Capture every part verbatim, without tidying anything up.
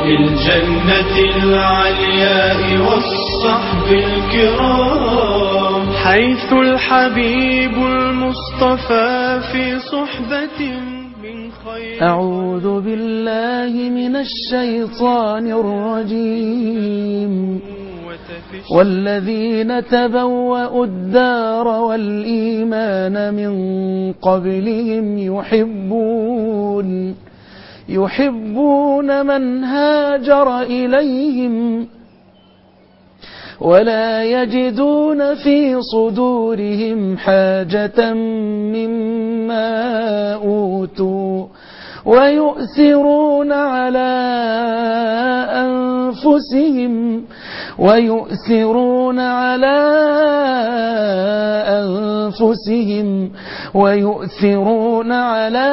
للجنة العلياء والصحب الكرام، حيث الحبيب المصطفى في صحبة من خير. أعوذ بالله من الشيطان الرجيم. والذين تبوأوا الدار والإيمان من قبلهم يحبون يحبون من هاجر إليهم ولا يجدون في صدورهم حاجة مما أوتوا ويؤثرون على أنفسهم ويؤثرون على أنفسهم ويؤثرون على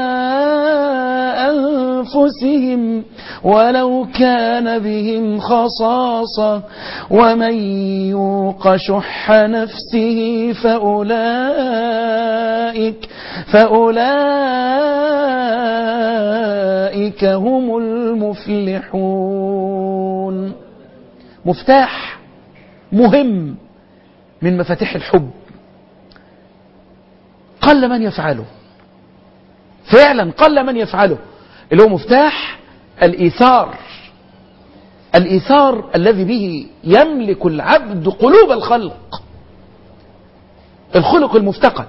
أنفسهم ولو كان بهم خصاصة ومن يوق شح نفسه فأولئك فأولئك هم المفلحون. مفتاح مهم من مفاتيح الحب قل من يفعله، فعلا قل من يفعله، اللي هو مفتاح الإيثار. الإيثار الذي به يملك العبد قلوب الخلق، الخلق المفتقد،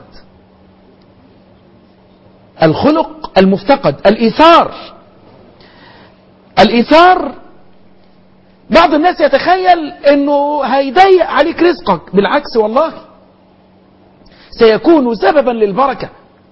الخلق المفتقد الإيثار. الإيثار بعض الناس يتخيل أنه هيضيق عليك رزقك، بالعكس والله سيكون سببا للبركة.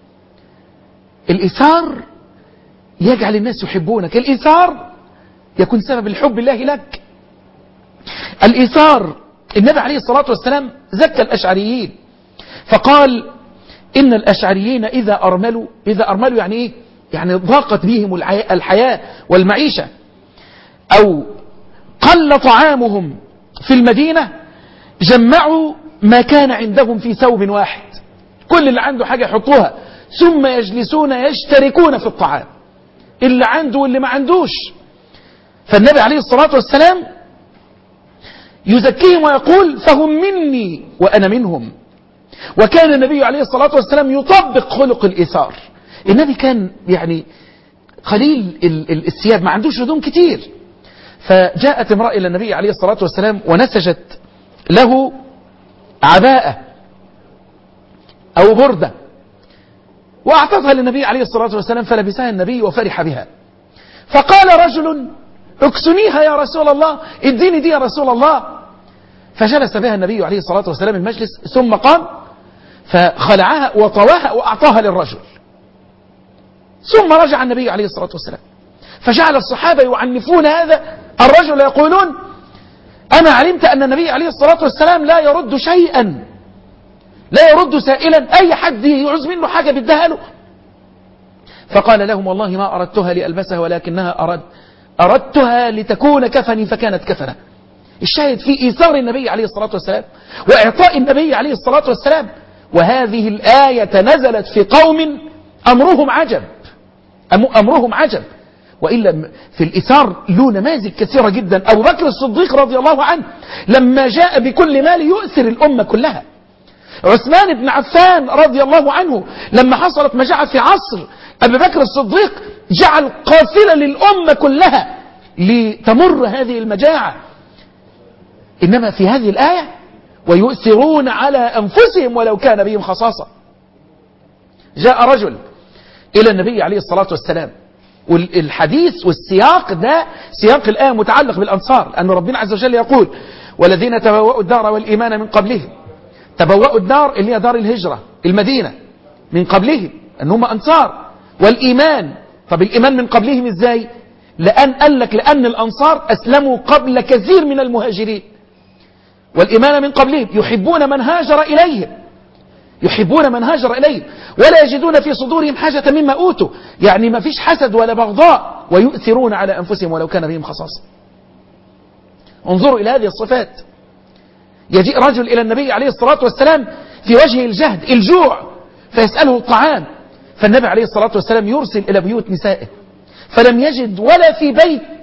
الإيثار يجعل الناس يحبونك، الإيثار يكون سبب الحب الله لك. الإيثار، النبي عليه الصلاة والسلام زكى الأشعريين فقال إن الأشعريين إذا أرملوا، إذا أرملوا يعني إيه؟ يعني ضاقت بهم الحياة والمعيشة أو قل طعامهم في المدينة، جمعوا ما كان عندهم في ثوب واحد، كل اللي عنده حاجة يحطوها، ثم يجلسون يشتركون في الطعام، اللي عنده واللي ما عندوش. فالنبي عليه الصلاة والسلام يزكيهم ويقول فهم مني وأنا منهم. وكان النبي عليه الصلاة والسلام يطبق خلق الإيثار. النبي كان يعني قليل الثياب، ما عندوش هدوم كتير، فجاءت امرأة إلى النبي عليه الصلاة والسلام ونسجت له عباءة أو بردة وأعطتها للنبي عليه الصلاة والسلام، فلبسها النبي وفرح بها. فقال رجل اكسنيها يا رسول الله، اديني دي يا رسول الله. فجلس بها النبي عليه الصلاة والسلام المجلس، ثم قام فخلعها وطواها وأعطاها للرجل، ثم رجع النبي عليه الصلاة والسلام. فجعل الصحابة يعنفون هذا الرجل يقولون أنا علمت أن النبي عليه الصلاة والسلام لا يرد شيئا، لا يرد سائلا، أي حد يعوز منه حاجة بدها له. فقال لهم والله ما أردتها لألبسها ولكنها أرد أردتها لتكون كفني فكانت كفنة. الشاهد في إيثار النبي عليه الصلاة والسلام وإعطاء النبي عليه الصلاة والسلام. وهذه الآية نزلت في قوم أمرهم عجب، أمرهم عجب. وإلا في الإيثار له نماذج كثيرة جدا. أبو بكر الصديق رضي الله عنه لما جاء بكل مال يؤثر الأمة كلها. عثمان بن عفان رضي الله عنه لما حصلت مجاعة في عصر أبي بكر الصديق جعل قافلة للأمة كلها لتمر هذه المجاعة. إنما في هذه الآية ويؤثرون على أنفسهم ولو كان بهم خصاصة. جاء رجل إلى النبي عليه الصلاة والسلام، والحديث والسياق ده سياق الآية متعلق بالأنصار، لأن ربنا عز وجل يقول والذين تبوأوا الدار والإيمان من قبلهم. تبوأوا الدار اللي هي دار الهجرة المدينة من قبلهم، أنهم أنصار. والإيمان، طب الإيمان من قبلهم إزاي؟ لأن قال لك لأن الأنصار أسلموا قبل كثير من المهاجرين. والإيمان من قبلهم يحبون من هاجر إليهم، يحبون من هاجر إليهم ولا يجدون في صدورهم حاجة مما أوتوا، يعني ما فيش حسد ولا بغضاء. ويؤثرون على أنفسهم ولو كان بهم خصاصة. انظروا إلى هذه الصفات. يجيء رجل إلى النبي عليه الصلاة والسلام في وجه الجهد الجوع فيسأله الطعام، فالنبي عليه الصلاة والسلام يرسل إلى بيوت نسائه، فلم يجد ولا في بيت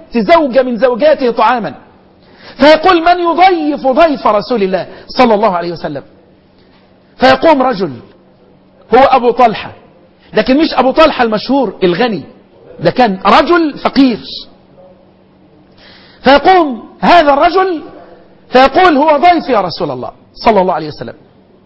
زوجة من زوجاته طعاما، فيقول من يضيف ضيف رسول الله صلى الله عليه وسلم؟ فيقوم رجل هو أبو طلحة، لكن مش أبو طلحة المشهور الغني، ده كان رجل فقير. فيقوم هذا الرجل فيقول هو ضيف يا رسول الله صلى الله عليه وسلم،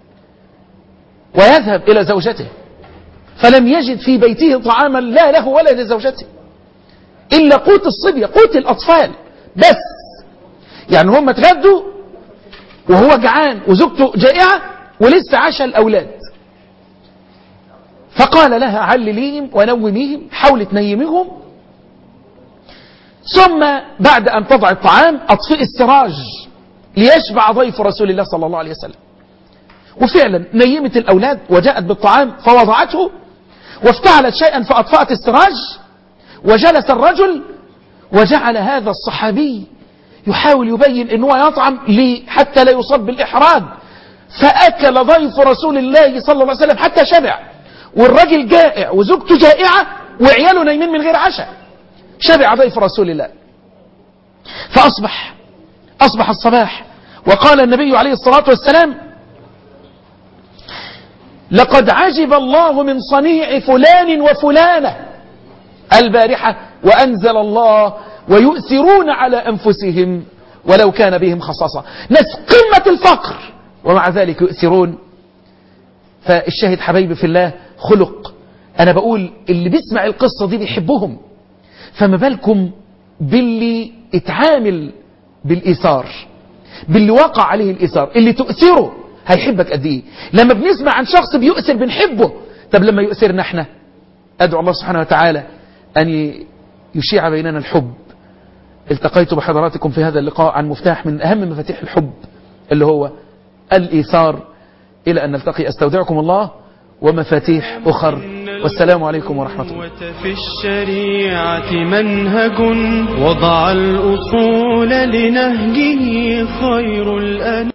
ويذهب إلى زوجته، فلم يجد في بيته طعاما لا له ولا لزوجته إلا قوت الصبية، قوت الأطفال بس. يعني هم اتغدوا وهو جعان وزوجته جائعة ولسه عاش الأولاد. فقال لها علليهم ونوميهم، حاول تنيمهم، ثم بعد أن تضع الطعام أطفئ السراج ليشبع ضيف رسول الله صلى الله عليه وسلم. وفعلا نيمت الأولاد وجاءت بالطعام فوضعته وافتعلت شيئا فأطفأت السراج، وجلس الرجل وجعل هذا الصحابي يحاول يبين أنه يطعم لي حتى لا يصاب بالإحراج. فأكل ضيف رسول الله صلى الله عليه وسلم حتى شبع، والرجل جائع وزوجته جائعة وعياله نايمين من غير عشاء. شبع ضيف رسول الله. فأصبح أصبح الصباح، وقال النبي عليه الصلاة والسلام لقد عجب الله من صنيع فلان وفلانة البارحة وأنزل الله ويؤثرون على أنفسهم ولو كان بهم خصاصة. ناس قمة الفقر ومع ذلك يؤثرون. فالشاهد حبايبي في الله خلق. أنا بقول اللي بيسمع القصة دي بيحبهم، فما بالكم باللي اتعامل بالإيثار، باللي وقع عليه الإيثار، اللي تؤثره هيحبك قد ايه. لما بنسمع عن شخص بيؤثر بنحبه، طب لما يؤثرنا احنا؟ أدعو الله سبحانه وتعالى أن يشيع بيننا الحب. التقيت بحضراتكم في هذا اللقاء عن مفتاح من أهم مفاتيح الحب اللي هو الإيثار. إلى أن نلتقي أستودعكم الله ومفاتيح أخر، والسلام عليكم ورحمة الله. في الشريعة منهج وضع الأصول لنهجه خير الأنام.